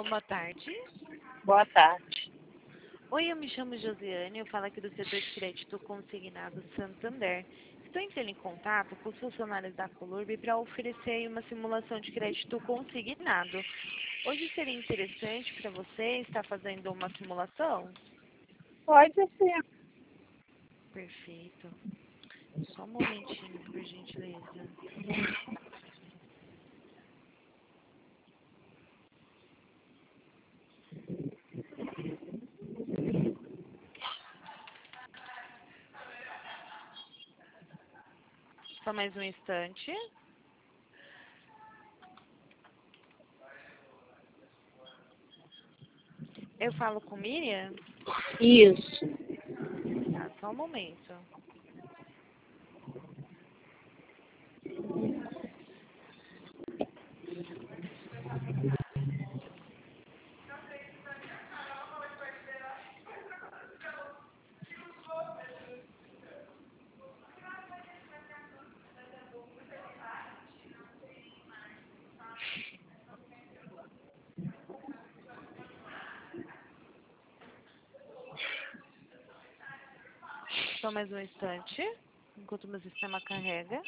Boa tarde. Boa tarde. Oi, eu me chamo Josiane, eu falo aqui do setor de crédito consignado Santander. Estou entrando em contato com os funcionários da Colurb para oferecer aí uma simulação de crédito consignado. Hoje seria interessante para você estar fazendo uma simulação? Pode ser. Perfeito. Só um momentinho, por gentileza. Só mais um instante. Eu falo com Miriam? Isso. Tá, só um momento. Só mais um instante, enquanto o meu sistema carrega.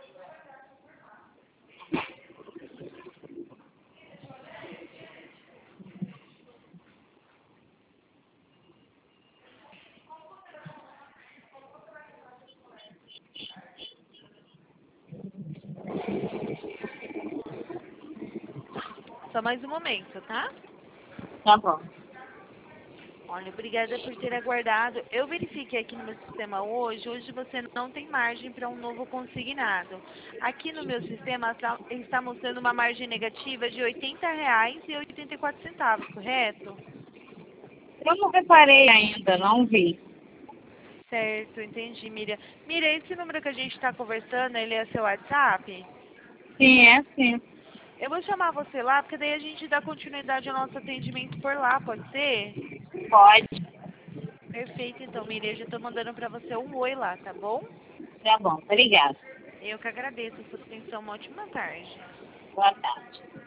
Só mais um momento, tá? Tá bom. Olha, obrigada por ter aguardado. Eu verifiquei aqui no meu sistema hoje. Hoje você não tem margem para um novo consignado. Aqui no meu sistema está mostrando uma margem negativa de R$ 80,84, correto? Eu não reparei ainda, não vi. Certo, entendi, Miriam. Miriam, esse número que a gente está conversando, ele é seu WhatsApp? Sim, é sim. Eu vou chamar você lá, porque daí a gente dá continuidade ao nosso atendimento por lá, pode ser? Pode. Perfeito, então, Miriam, eu já estou mandando para você um oi lá, tá bom? Tá bom. Obrigada. Eu que agradeço a sua atenção. Uma ótima tarde. Boa tarde.